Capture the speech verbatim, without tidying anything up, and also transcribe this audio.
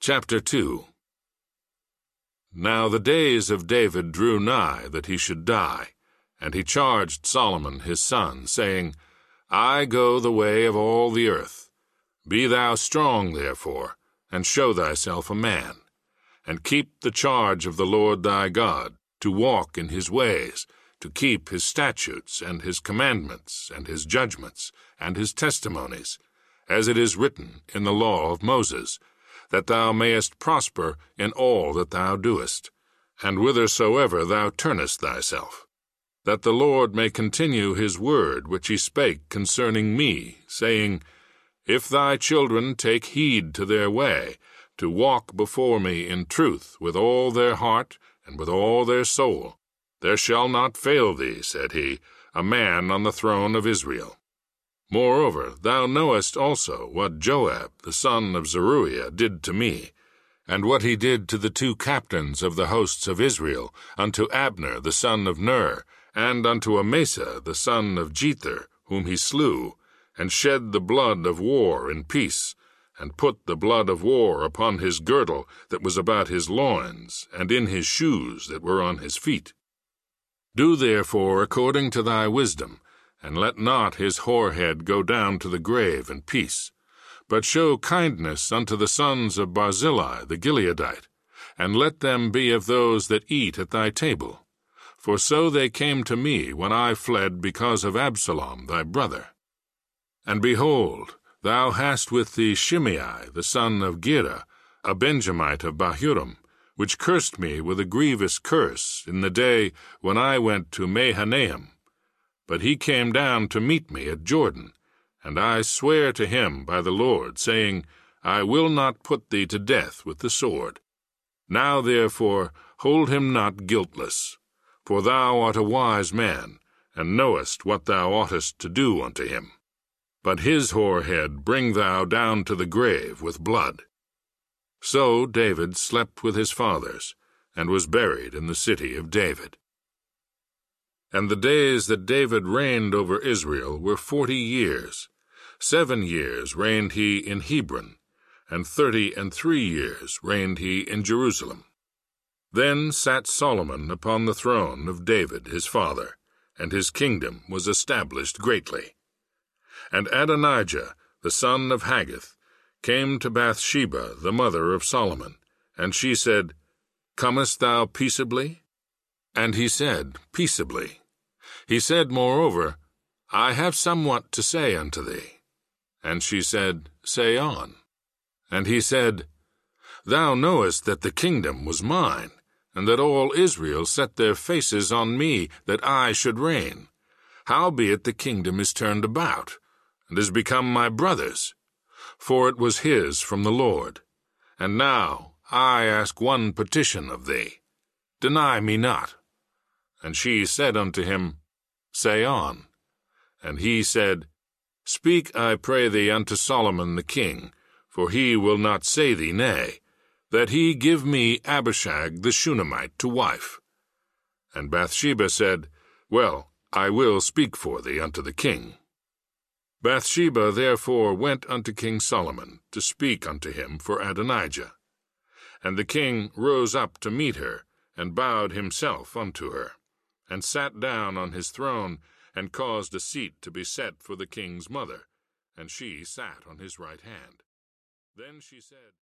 Chapter two. Now the days of David drew nigh that he should die, and he charged Solomon his son, saying, I go the way of all the earth. Be thou strong, therefore, and show thyself a man, and keep the charge of the Lord thy God, to walk in his ways, to keep his statutes, and his commandments, and his judgments, and his testimonies, as it is written in the law of Moses, that thou mayest prosper in all that thou doest, and whithersoever thou turnest thyself, that the Lord may continue his word which he spake concerning me, saying, If thy children take heed to their way, to walk before me in truth with all their heart and with all their soul, there shall not fail thee, said he, a man on the throne of Israel. Moreover, thou knowest also what Joab the son of Zeruiah did to me, and what he did to the two captains of the hosts of Israel, unto Abner the son of Ner, and unto Amasa the son of Jether, whom he slew, and shed the blood of war in peace, and put the blood of war upon his girdle that was about his loins, and in his shoes that were on his feet. Do therefore according to thy wisdom, and let not his whorehead go down to the grave in peace, but show kindness unto the sons of Barzillai the Gileadite, and let them be of those that eat at thy table. For so they came to me when I fled because of Absalom thy brother. And behold, thou hast with thee Shimei the son of Gera, a Benjamite of Bahurim, which cursed me with a grievous curse in the day when I went to Mahanaim. But he came down to meet me at Jordan, and I swear to him by the Lord, saying, I will not put thee to death with the sword. Now therefore hold him not guiltless, for thou art a wise man, and knowest what thou oughtest to do unto him. But his whorehead bring thou down to the grave with blood. So David slept with his fathers, and was buried in the city of David. And the days that David reigned over Israel were forty years. Seven years reigned he in Hebron, and thirty and three years reigned he in Jerusalem. Then sat Solomon upon the throne of David his father, and his kingdom was established greatly. And Adonijah, the son of Haggith, came to Bathsheba, the mother of Solomon, and she said, Comest thou peaceably? And he said, Peaceably. He said, moreover, I have somewhat to say unto thee. And she said, Say on. And he said, Thou knowest that the kingdom was mine, and that all Israel set their faces on me, that I should reign. Howbeit the kingdom is turned about, and is become my brother's. For it was his from the Lord. And now I ask one petition of thee. Deny me not. And she said unto him, Say on. And he said, Speak, I pray thee, unto Solomon the king, for he will not say thee nay, that he give me Abishag the Shunammite to wife. And Bathsheba said, Well, I will speak for thee unto the king. Bathsheba therefore went unto King Solomon to speak unto him for Adonijah. And the king rose up to meet her, and bowed himself unto her, and sat down on his throne, and caused a seat to be set for the king's mother, and she sat on his right hand. Then she said,